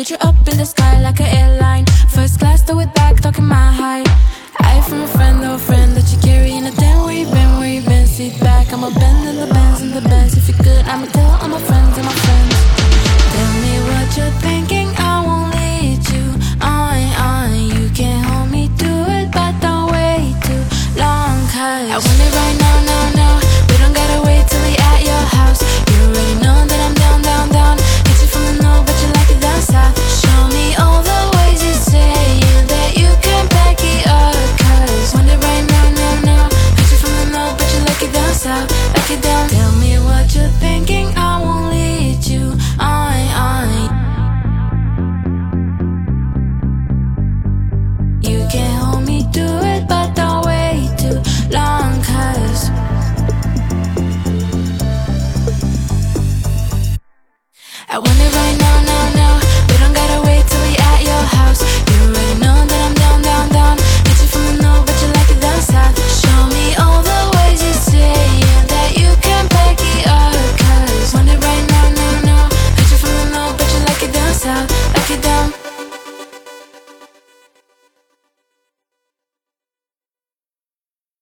get you up in the sky like an airline. First class, throw it back, talking my height. I from a friend, or a friend that you carrying a damn. Where you been, where you been? Sit back, I'ma bend in the bands, in the bands. If you're good, I'ma tell all my friends and my friends. Tell me what you're thinking, I won't lead you on. You can't hold me to it, but don't wait too long, 'cause I want it right now.